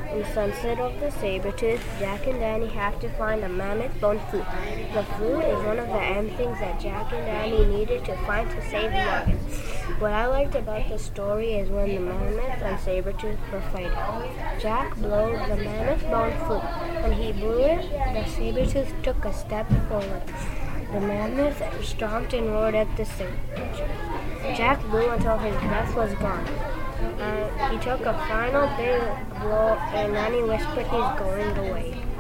In Sunset of the Saber-Tooth, Jack and Danny have to find a mammoth bone flute. The flute is one of the M things that Jack and Danny needed to find to save the organ. What I liked about the story is when the mammoth and Saber-Tooth were fighting. Jack blew the mammoth bone flute. When he blew it, the Saber-Tooth took a step forward. The mammoth stomped and roared at the Saber-Tooth. Jack blew until his breath was gone. He took a final big blow and then he whispered he's going away.